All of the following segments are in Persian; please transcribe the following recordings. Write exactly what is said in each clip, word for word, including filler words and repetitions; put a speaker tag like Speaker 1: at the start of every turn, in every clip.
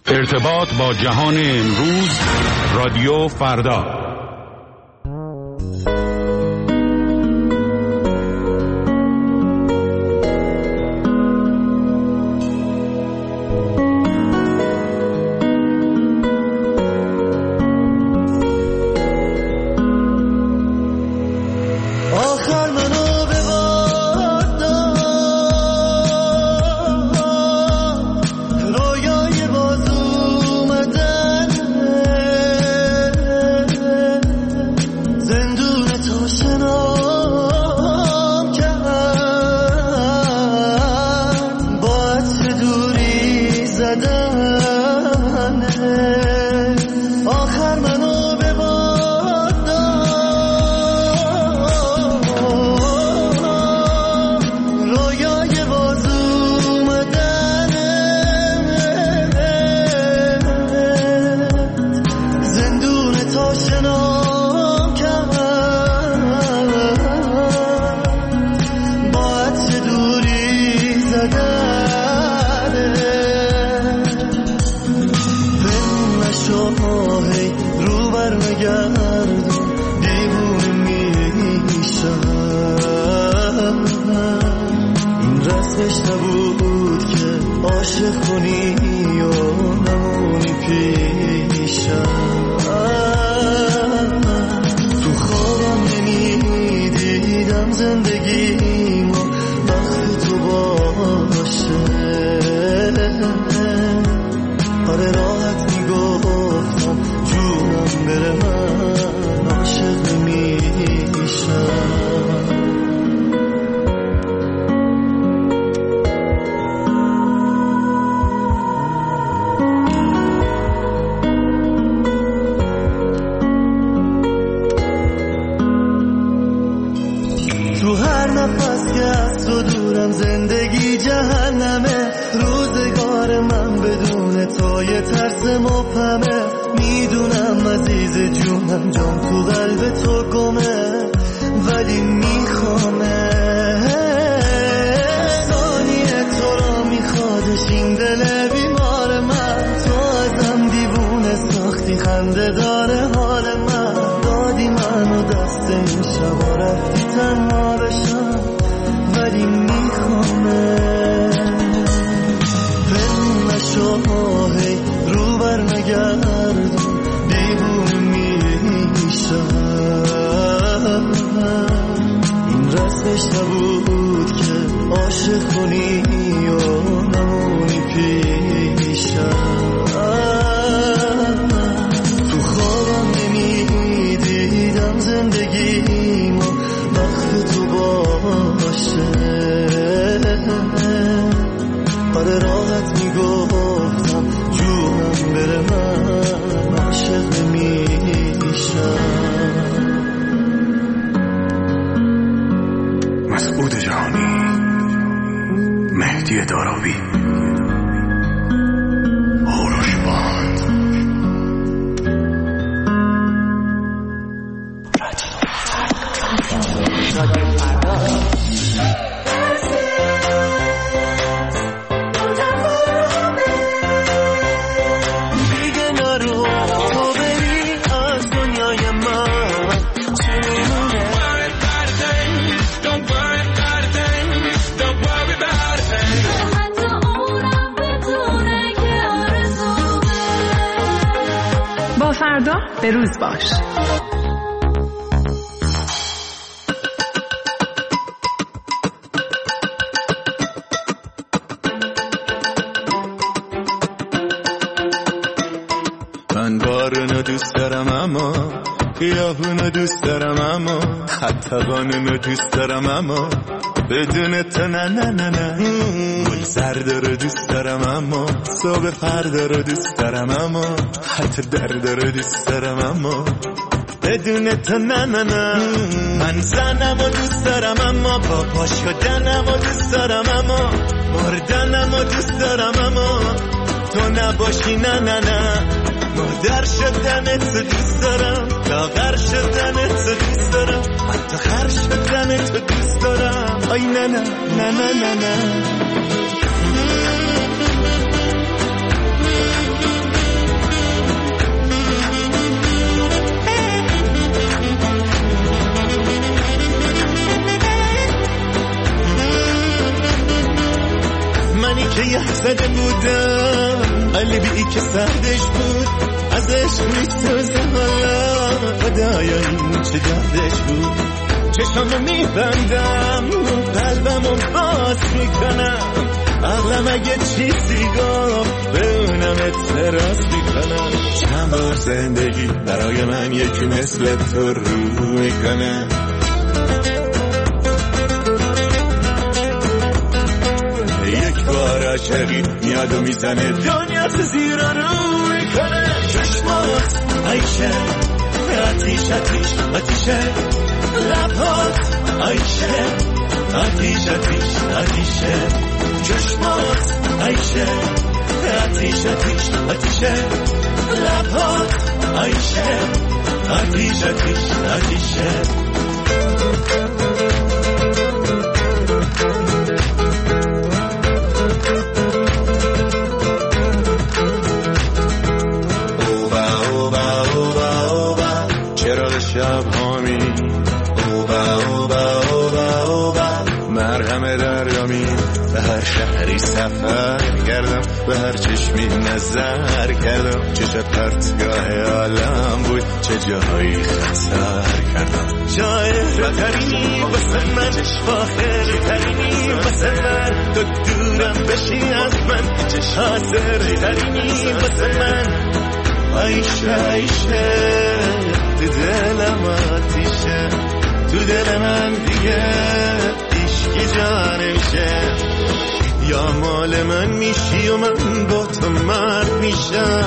Speaker 1: ارتباط با جهان امروز، رادیو فردا.
Speaker 2: به روز باش.
Speaker 3: من بارونو دوست دارم اما خیابونو دوست دارم اما حتی قانونو دوست دارم اما بدون تو نه نه نه نه گل زرد رو دوست دارم اما صبح فردا رو دوست دارم اما حتی درد رو دوست دارم اما بدون تو نه نه نه من زنم و دوست دارم اما با پا شدنم و دوست دارم اما مردنم و دوست دارم اما تو نباشی نه نه نه مادر شدنت دوست دارم لاغر شدنت دوست دارم حتی خر شدنت دوست دارم آی نه نه نه نه نه نه بودم قلبی که سردش بود ازش میسوزه حالا خدایا این چه دردش بود چشمو میبندم قلبمو باز میکنم عقلم اگه چیزی گفت به اونم اعتراض میکنم چند بار زندگی برای من یکی مثل تو رو میکنه یک بار عاشقی میاد و میزنه دنیا تو زیر رو میکنه چشمات عیشه آتیش آتیش آتیشه لبات عیشه آتیش آتیش آتیشه چشمات عیشه آتیش آتیش آتیشه لبات عیشه آتیش آتیش آتیشه شب هامی اوبا اوبا اوبا اوبا مرهم درگامی به هر شهری سفر کردم به هر چشمی نظر کردم چه شب پرتگاه عالم بود چه جاهایی خطر کردم جای بهترینی واسه من فاخر ترینی واسه من تو دورم بشی از من چه حاضر ترینی واسه من عیشه عیشه تو دلم آتیشه تو دل من دیگه عشقی جا نمیشه یا مال من میشی و من با تو مرد میشم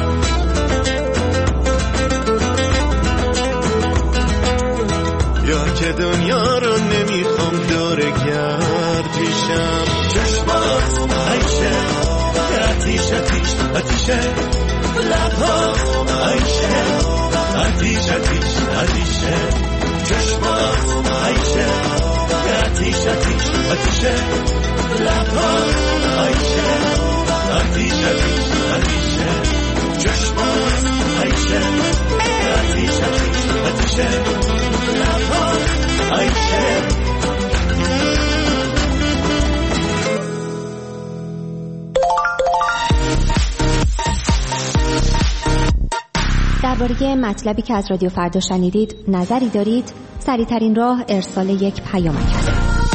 Speaker 3: یا که دنیا رو نمیخوام دور گرد میشم چشمات عیشه آتیش آتیش آتیشه لبات عیشه آتیش آتیش آتیشه چشمات عیشه آتیش آتیش آتیشه لبات عیشه آتیش آتیش آتیشه چشمات عیشه آتیش آتیش آتیشه لبات عیشه
Speaker 4: درباره مطلبی که از رادیو فردا شنیدید نظری دارید؟ سریع‌ترین راه ارسال یک پیامک است.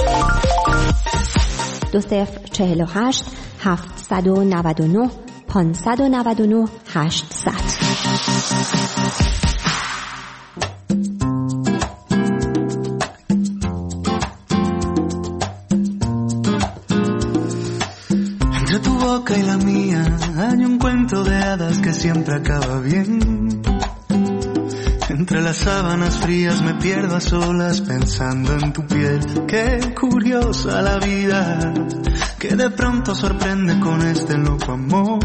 Speaker 4: دو صفر چهل و هشت هفتصد و نود و نه پانصد و نود و نه هشتصد.
Speaker 5: Entre tu boca y la mía hay un cuento de hadas que siempre acaba bien. Entre las sábanas frías me pierdo a solas pensando en tu piel. Qué curiosa la vida, que de pronto sorprende con este loco amor.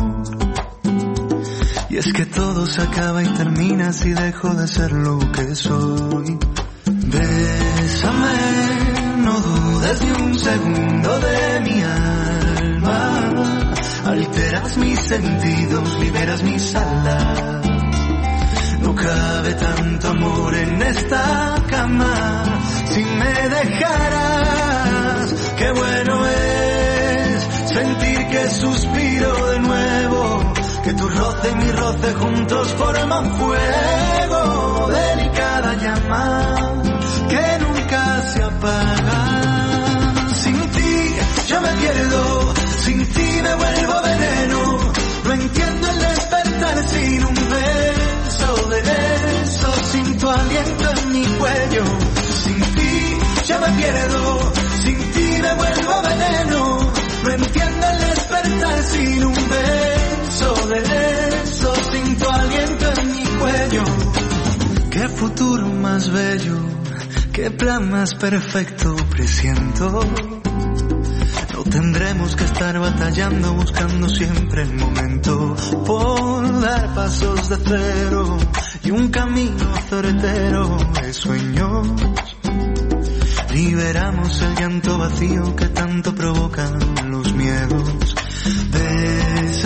Speaker 5: Y es que todo se acaba y termina si dejo de ser lo que soy. Bésame, no dudes ni un segundo de mi alma. Alteras mis sentidos, liberas mis alas. No cabe tanto amor en esta cama si me dejaras. Qué bueno es sentir que suspiro de nuevo, que tu roce y mi roce juntos forman fuego. Delicada llama que nunca se apaga. Sin ti yo me pierdo, sin ti me vuelvo veneno. No entiendo el despertar sin un beso de beso, sin tu aliento en mi cuello. Sin ti ya me pierdo, sin ti me vuelvo veneno. No entiendo el despertar sin un beso de beso, sin tu aliento en mi cuello. Qué futuro más bello, qué plan más perfecto presiento. No tendremos que estar batallando, buscando siempre el momento por dar pasos de cero y un camino certero de sueños. Liberamos el llanto vacío que tanto provocan los miedos. Ves